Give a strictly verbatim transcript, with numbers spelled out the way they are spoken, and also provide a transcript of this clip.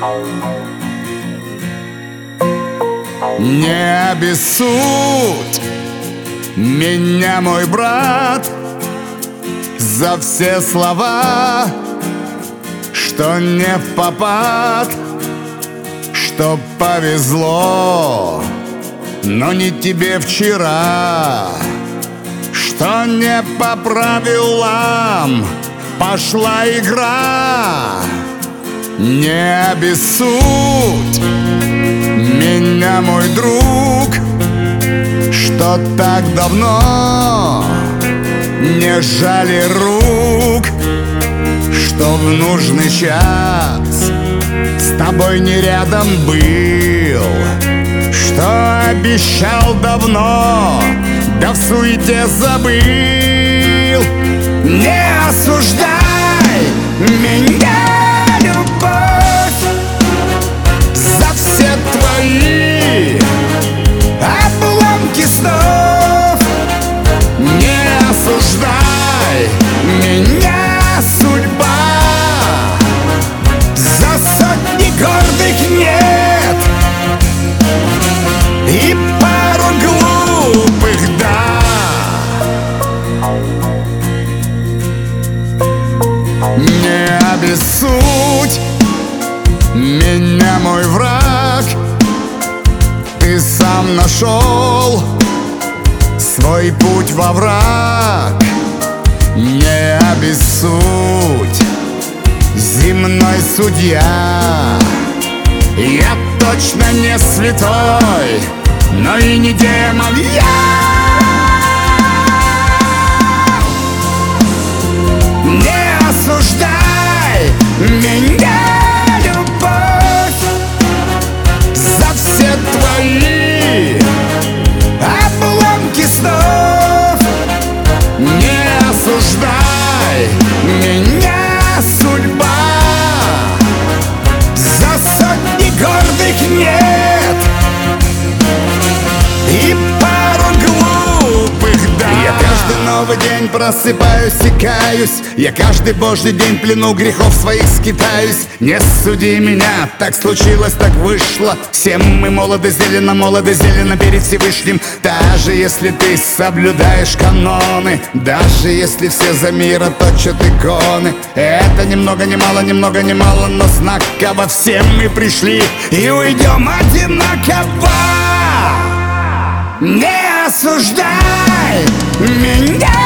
Не обессудь меня, мой брат, за все слова, что не впопад, что повезло, но не тебе вчера, что не по правилам пошла игра. Не обессудь меня, мой друг, что так давно не жали рук, что в нужный час с тобой не рядом был, что обещал давно, да в суете забыл. Не осуждай меня, любовь, за все твои обломки снов. Не осуждай меня, судьба, за сотни гордых нет и пару глупых «да». Не обессудь меня, мой враг, ты сам нашел свой путь во враг. Не обессудь, земной судья, я точно не святой, но и не демон я. Не осуждай меня, любовь, за все твои обломки снов. Не осуждай меня, судьба, за сотни гордых нет и пару глупых «да». Я каждый новый день просыпаюсь и каюсь, я каждый божий день в плену грехов своих скитаюсь. Не суди меня, так случилось, так вышло. Все мы молоды зелено, молоды зелено перед Всевышним. Даже если ты соблюдаешь каноны, даже если все за мира точат иконы, это ни много ни мало, ни много ни мало, но знаково. Все мы пришли и уйдем одинаково. Не осуждай меня,